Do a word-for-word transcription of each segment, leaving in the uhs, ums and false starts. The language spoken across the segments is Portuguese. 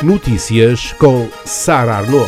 Notícias com Sara Arnaud.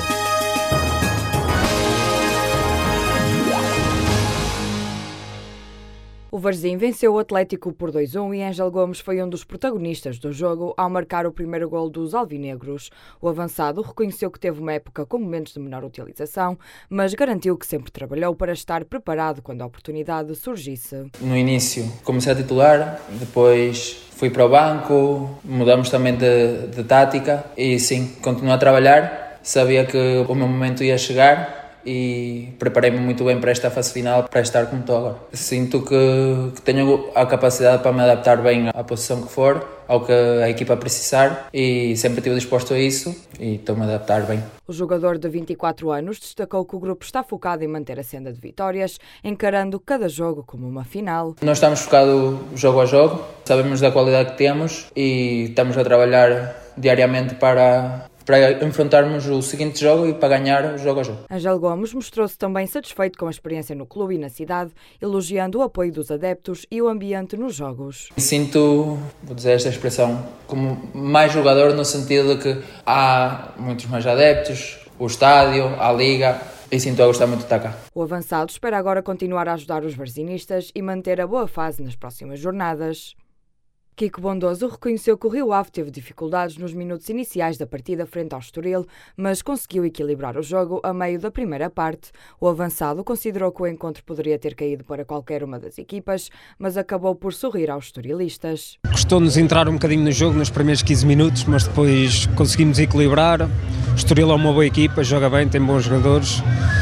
O Varzim venceu o Atlético por dois a um e Ângelo Gomes foi um dos protagonistas do jogo ao marcar o primeiro golo dos alvinegros. O avançado reconheceu que teve uma época com momentos de menor utilização, mas garantiu que sempre trabalhou para estar preparado quando a oportunidade surgisse. No início comecei a titular, depois fui para o banco, mudamos também de, de tática e sim, continuo a trabalhar. Sabia que o meu momento ia chegar e preparei-me muito bem para esta fase final, para estar como estou agora. Sinto que, que tenho a capacidade para me adaptar bem à posição que for, ao que a equipa precisar, e sempre estive disposto a isso e estou-me a adaptar bem. O jogador de vinte e quatro anos destacou que o grupo está focado em manter a senda de vitórias, encarando cada jogo como uma final. Nós estamos focados jogo a jogo, sabemos da qualidade que temos e estamos a trabalhar diariamente para... para enfrentarmos o seguinte jogo e para ganhar o jogo a jogo. Ângelo Gomes mostrou-se também satisfeito com a experiência no clube e na cidade, elogiando o apoio dos adeptos e o ambiente nos jogos. Sinto, vou dizer esta expressão, como mais jogador no sentido de que há muitos mais adeptos, o estádio, a liga, e sinto a gostar muito de estar cá. O avançado espera agora continuar a ajudar os varzinistas e manter a boa fase nas próximas jornadas. Kiko Bondoso reconheceu que o Rio Ave teve dificuldades nos minutos iniciais da partida frente ao Estoril, mas conseguiu equilibrar o jogo a meio da primeira parte. O avançado considerou que o encontro poderia ter caído para qualquer uma das equipas, mas acabou por sorrir aos estorilistas. Custou-nos entrar um bocadinho no jogo nos primeiros quinze minutos, mas depois conseguimos equilibrar. O Estoril é uma boa equipa, joga bem, tem bons jogadores.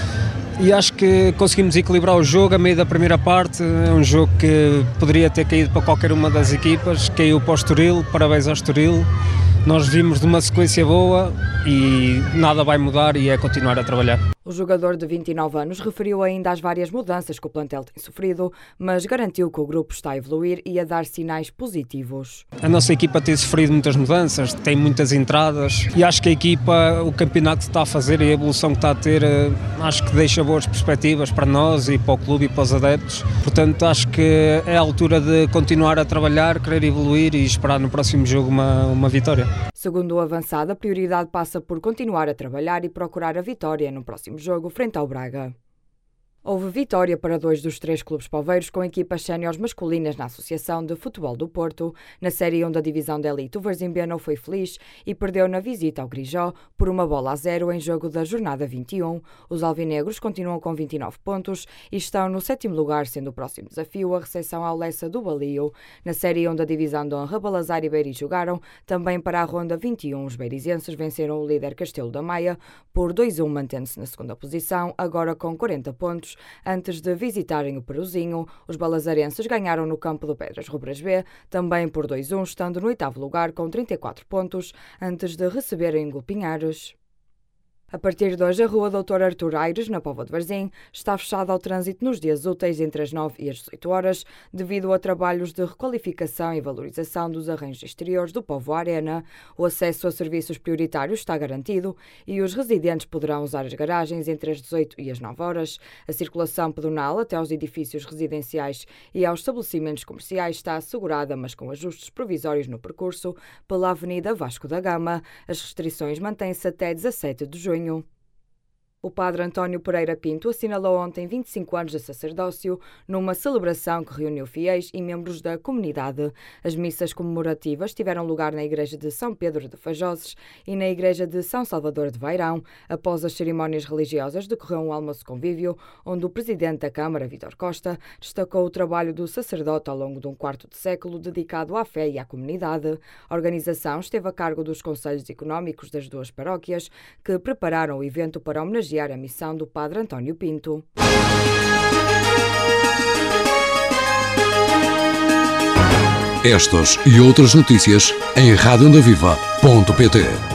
E acho que conseguimos equilibrar o jogo a meio da primeira parte. É um jogo que poderia ter caído para qualquer uma das equipas, caiu para o Estoril, parabéns ao Estoril. Nós vimos de uma sequência boa e nada vai mudar e é continuar a trabalhar. O jogador de vinte e nove anos referiu ainda às várias mudanças que o plantel tem sofrido, mas garantiu que o grupo está a evoluir e a dar sinais positivos. A nossa equipa tem sofrido muitas mudanças, tem muitas entradas e acho que a equipa, o campeonato que está a fazer e a evolução que está a ter, acho que deixa boas perspectivas para nós e para o clube e para os adeptos. Portanto, acho que é a altura de continuar a trabalhar, querer evoluir e esperar no próximo jogo uma, uma vitória. Segundo o avançado, a prioridade passa por continuar a trabalhar e procurar a vitória no próximo jogo frente ao Braga. Houve vitória para dois dos três clubes poveiros com equipas séniores masculinas na Associação de Futebol do Porto. Na Série um da Divisão de Elite, o Varzim não foi feliz e perdeu na visita ao Grijó por uma bola a zero em jogo da jornada vinte e um. Os alvinegros continuam com vinte e nove pontos e estão no sétimo lugar, sendo o próximo desafio a recepção ao Lessa do Balio. Na Série um da Divisão de Honra, Balazar e Beiri jogaram também para a ronda vinte e um. Os beirizenses venceram o líder Castelo da Maia por dois a um, mantendo-se na segunda posição, agora com quarenta pontos. Antes de visitarem o Peruzinho, os balazarenses ganharam no campo do Pedras Rubras B, também por dois a um, estando no oitavo lugar com trinta e quatro pontos, antes de receberem Golpinhares. A partir de hoje, a rua doutor Artur Aires, na Póvoa de Varzim, está fechada ao trânsito nos dias úteis entre as nove e as dezoito horas, devido a trabalhos de requalificação e valorização dos arranjos exteriores do Póvoa Arena. O acesso a serviços prioritários está garantido e os residentes poderão usar as garagens entre as dezoito e as nove horas. A circulação pedonal até aos edifícios residenciais e aos estabelecimentos comerciais está assegurada, mas com ajustes provisórios no percurso pela Avenida Vasco da Gama. As restrições mantêm-se até dezassete de junho. O padre António Pereira Pinto assinalou ontem vinte e cinco anos de sacerdócio numa celebração que reuniu fiéis e membros da comunidade. As missas comemorativas tiveram lugar na Igreja de São Pedro de Fajoses e na Igreja de São Salvador de Vairão. Após as cerimónias religiosas, decorreu um almoço-convívio, onde o presidente da Câmara, Vítor Costa, destacou o trabalho do sacerdote ao longo de um quarto de século dedicado à fé e à comunidade. A organização esteve a cargo dos conselhos económicos das duas paróquias, que prepararam o evento para homenagear a missão do padre António Pinto. Estas e outras notícias em rádio onda viva ponto pt.